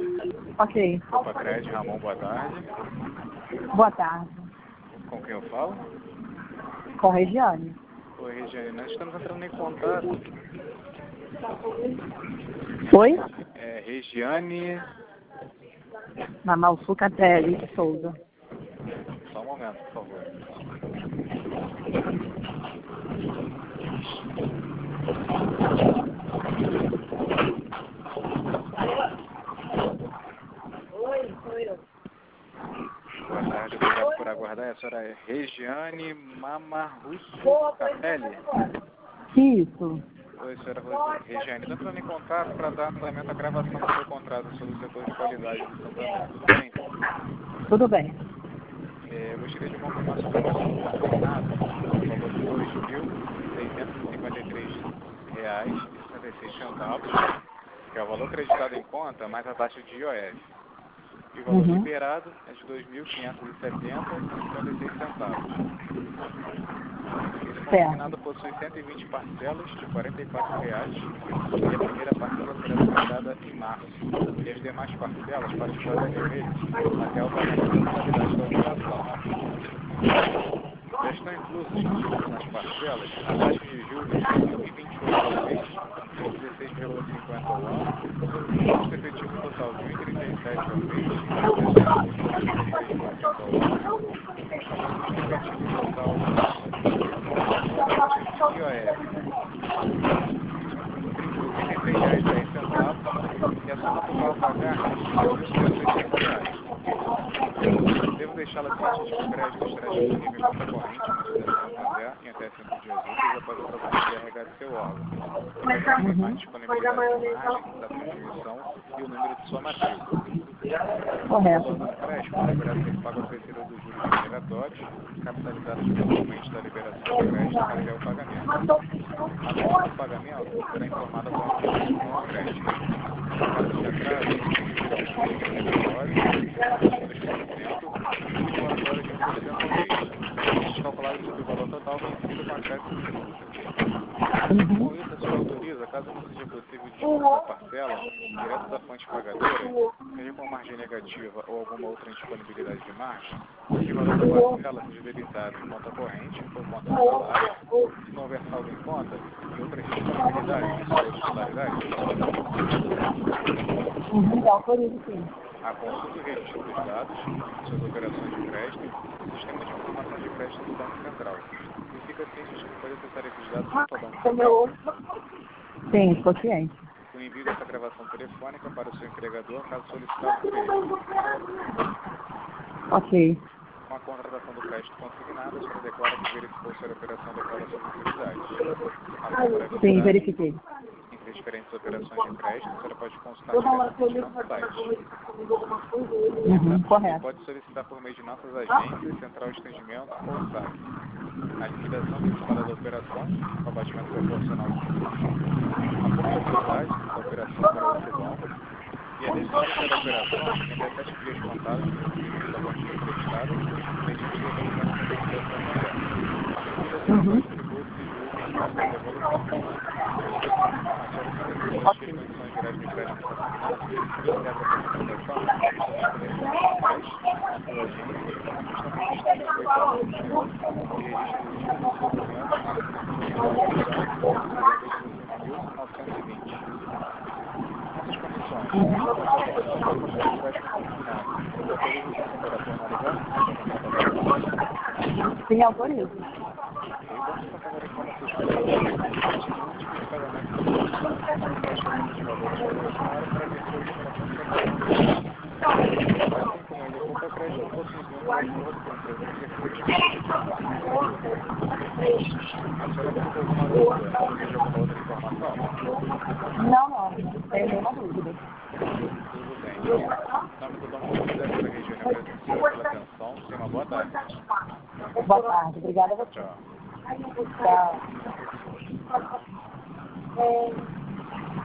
Ok. Opa, Cred, Ramon, boa tarde. Boa tarde. Com quem eu falo? Com Regiane. Oi, Regiane, nós estamos entrando em contato. Oi? Regiane... Mamalsu Catelli Souza. Só um momento, por favor. Boa tarde, obrigado por aguardar. A senhora é Regiane Mamarrusso Catelli. Isso. Oi, senhora Regiane. Estou entrando em contato para dar andamento à gravação do seu contrato sobre o setor de qualidade do Santander. Tudo bem? Tudo bem. Eu gostaria de confirmar sobre o valor consignado, o valor de R$ 2.653,66, que é o valor acreditado em conta, mais a taxa de IOF. E o valor liberado é de R$ 2.570,56. Esse consignado possui 120 parcelas de R$ 44,00 e a primeira parcela será liberada em março. E as demais parcelas para os próximos meses até o pagamento da totalidade da operação. Já estão inclusos nas parcelas a taxa de juros de 1,28 ao mês, ou 16,50 ao ano, o custo efetivo total de 1,37 ao mês, ou 333,80 ao ano, o custo efetivo total a taxa de IOF de R$ 33,10 e a soma total a pagar é de R$ 5.180. Devo deixá-la ciente de que o crédito estará disponível em conta corrente no Instituto Santander em até 5 dias úteis após a aprovação do RH do seu órgão. Pode confirmar a disponibilidade de margem da transmissão e o número de sua matrícula. O valor do empréstimo deverá ser pago ao crescer dos juros remuneratórios, capitalizados totalmente da liberação do crédito até o pagamento. A conta do pagamento será informada com antecipação ao crédito. Em caso de atraso, exigirá um custo rescisório, custo do esclarecimento e o moratório de 1% ao mês, calculado sobre o valor total vencido com acréscimo de multa. Com isso, a senhora autoriza, caso não seja possível discutir a parcela direto da fonte pagadora, seja com margem negativa ou alguma outra indisponibilidade de margem, que o valor da parcela seja debitado em conta corrente ou conta de salário, se não houver saldo em conta, em outras disponibilidades ou titularidade. Autorizo sim. A consulta e o registro dos dados de suas operações de crédito no Sistema de Informação de Crédito do Banco Central. E fica ciente de que pode acessar esses dados junto ao Banco Central. Sim, estou ciente. O envio dessa gravação telefônica para o seu empregador, caso solicitado por ele. Ok. Com a contratação do crédito consignado, a senhora declara que verificou se a operação declara suas necessidades. Sim, verifiquei. Entre as diferentes operações de crédito, a senhora pode consultar diretamente no site. Correto. Pode solicitar por meio de nossas agências, central de atendimento ou saque. A liquidação antecipada da operação, o abatimento proporcional dos custos, a portabilidade da operação para outro banco e a desistência da operação em até 7 dias contados do recebimento da quantia acreditada, mediante devolução do Banco Santander, incluindo as emissões de tributos e juros em caso da devolução. A senhora fica ciente que as condições gerais do empréstimo consignado integram essa contratação, estão disponíveis nos portais, nossas agências e também no sistema de boicote e registro exigível dos documentos sobre inscrição e 205.920. Essas condições estão corretas para a contratação do empréstimo consignado. Autoriza o senhor para formalizar a contratação? Sim, autorizo. Ok, o Banco Santander informa seus clientes que no último de pagamento do produto, após pagamento de valores para a senhora, para vencer a liberação do capital do crédito. Assim como ele, qualquer crédito possui vínculo ao acordo com empresas terceiras com serviços de consignado. A senhora ficou com alguma dúvida ou deseja alguma outra informação? Não, não tenho nenhuma dúvida. Tudo bem. Em nome do Banco Santander, senhora Regiane, agradeço a senhora pela atenção. Tenha uma boa tarde. Boa tarde. Obrigada a você. Tchau. Tchau.